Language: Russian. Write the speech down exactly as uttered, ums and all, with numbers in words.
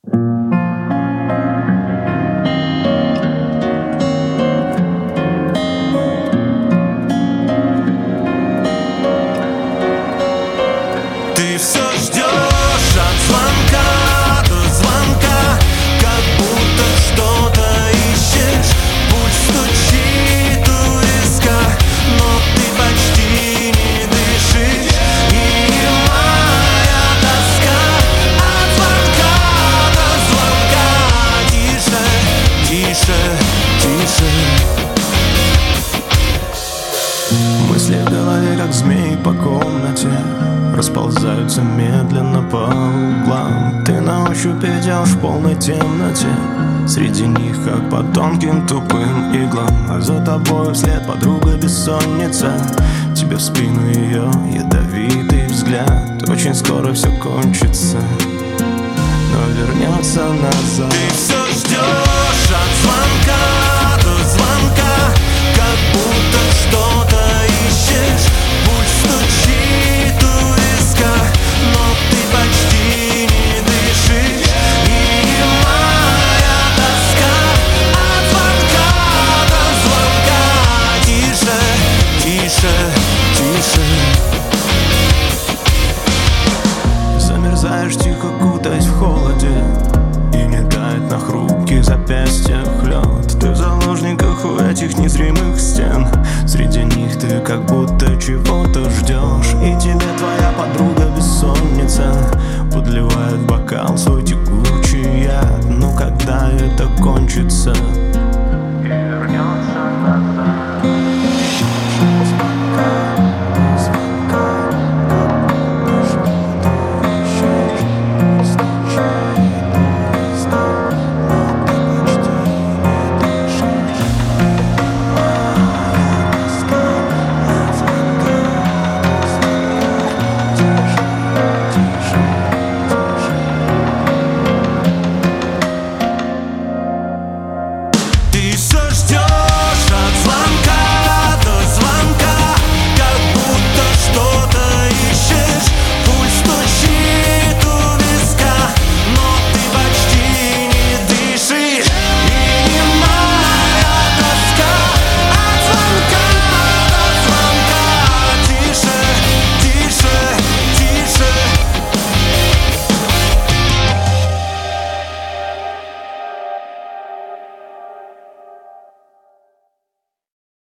Ты все ждешь от звонка до звонка, как будто что-то ищешь. Пульс стучит у виска, но ты почти не дышишь. И моя тоска от звонка до звонка. Тише, тише, тише. Мысли в голове, как змеи по комнате, расползаются медленно по углам. Ты на ощупь идешь в полной темноте, среди них, как по тонким тупым иглам. А за тобой вслед подруга бессонница, тебе в спину ее ядовитый взгляд. Очень скоро все кончится, но вернется назад. Ты все ждешь от звонка до звонка, как будто что-то ищешь. Пульс стучит у виска, но ты почти не дышишь. И моя тоска от звонка до звонка. Тише, тише, тише. Замерзаешь тихо, кутаясь в холоде, и не тает на хрупких запястьях лед. Ты в заложниках у этих незримых стен, среди них ты как будто чего-то ждешь. И тебе твоя подруга бессонница подливает в бокал свой текучий яд. Ну когда это кончится?